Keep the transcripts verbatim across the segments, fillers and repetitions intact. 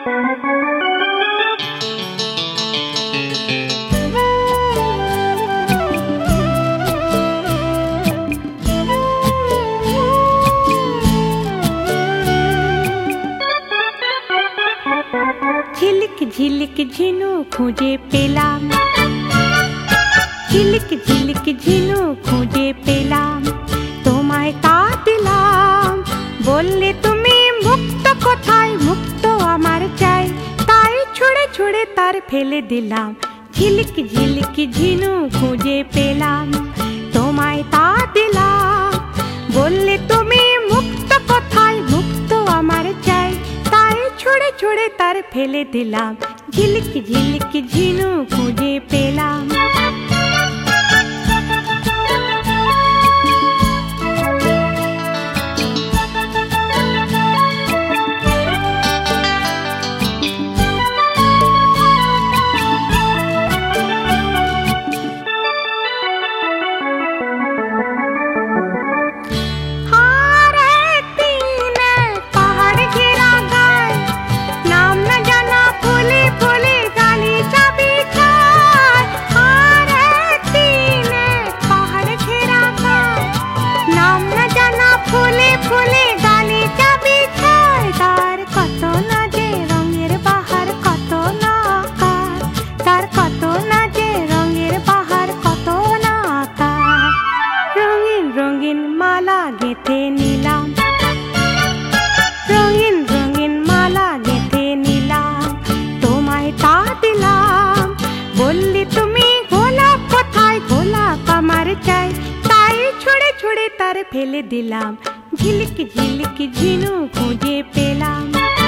ঝিলিক ঝিলিক ঝিনু খুঁজে পেলাম, ঝিলিক ঝিলিক ঝিনু খুঁজে পেলাম, তোমায় তা দিলাম। বললে তুমি মুক্ত কোথায়, মুক্ত আমার চাই, তাই ছুঁড়ে ছুঁড়ে তার ফেলে দিলাম। ঝিলিক ঝিলিক ঝিনু খুঁজে পেলাম, তোমায় তা দিলাম। বললে তুমি মুক্ত কোথায়, মুক্ত আমার চাই, তাই ছুঁড়ে ছুঁড়ে তার ফেলে দিলাম। ঝিলিক ঝিলিক ঝিনু খুঁজে পেলাম। গেঁথে নিলাম, রঙিন রঙিন মালা গেঁথে নিলাম, তোমায় তা দিলাম। বললি তুমি গোলাপ কোথায়, গোলাপ আমার চাই, তাই ছুঁড়ে ছুঁড়ে তার ফেলে দিলাম। ঝিলিক ঝিলিক ঝিনু খুঁজে পেলাম।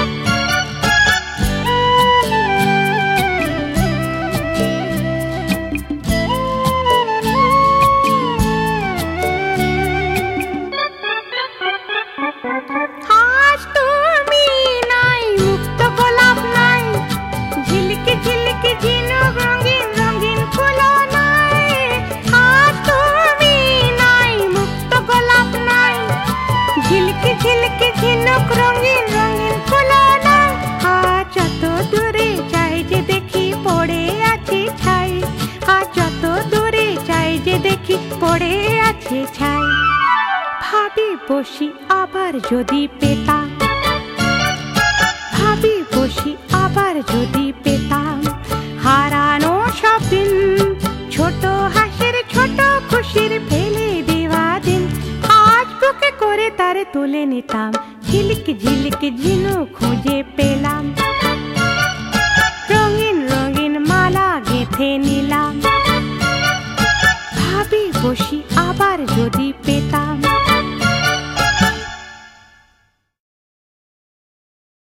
পড়ে আছে ছাই, ভাবি বসি আবার যদি পেতাম, ভাবি বসি আবার যদি পেতাম, হারানো সব দিন, ছোট হাসির ছোট খুশির ফেলে দেওয়া দিন, আজ বুকে করে তার তুলে নিতাম। ঝিলিক ঝিলিক ঝিনু খুঁজে পেলাম, রঙিন রঙিন মালা গেঁথে নিলাম, ভাবি বসি আবার যদি পেতাম।